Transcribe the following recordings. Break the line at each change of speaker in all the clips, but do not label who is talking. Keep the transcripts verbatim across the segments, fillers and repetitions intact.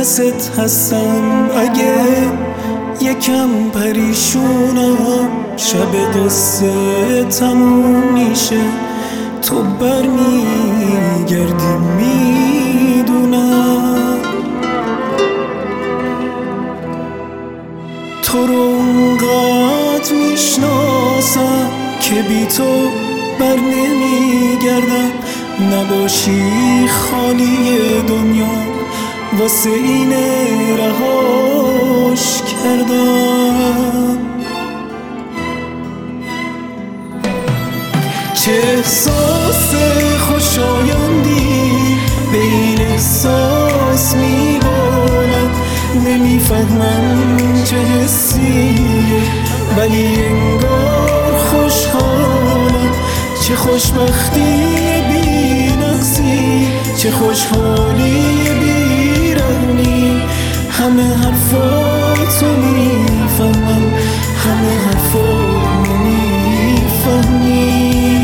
دست هستم اگه یکم پریشونم، شب قصه تموم میشه تو برمیگردی میدونم. تو رو اونقدر میشناسم که بی تو بر نمیگردم، نباشی خالی دنیا واسه اینه رهاش کردم. چه احساس خوشایندی به این احساس میبالم، نمیفهمم چه حسیه ولی انگار خوشحالم. چه خوشبختی بی نقصی، چه خوشحالی بی رحمی، همه حرفاتو میفهمم، همه حرفاتو میفهمی.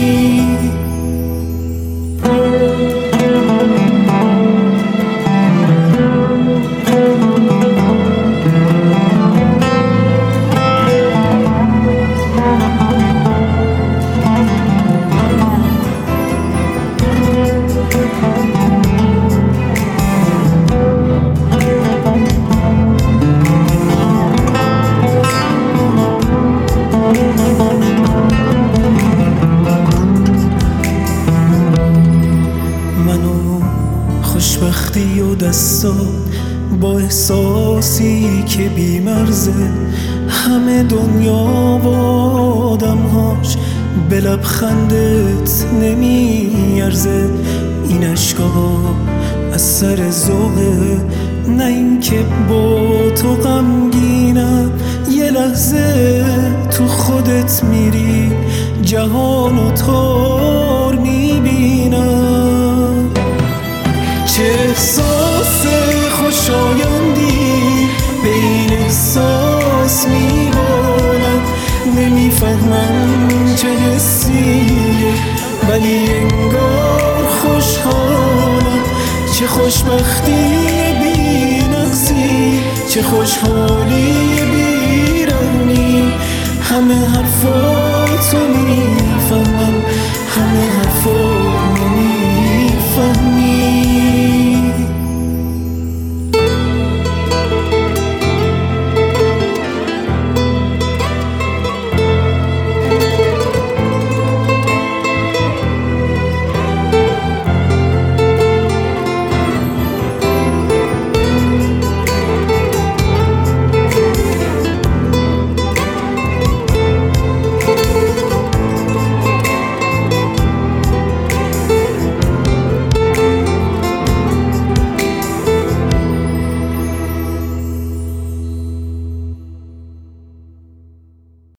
خوشبختی و دستا با احساسی که بی مرزه، همه دنیا و آدمهاش به لبخندت نمیارزه. این عشقا از سر ذوقه، نه این که با تو غمگینم. یه لحظه تو خودت میری جهانو تار میبینم. چه احساس خوشایندی به این احساس میبالم، نمیفهمم چه حسیه ولی انگار خوشحالم. چه خوشبختی بی نقصی، چه خوشحالی بی رحمی، همه حرفاتو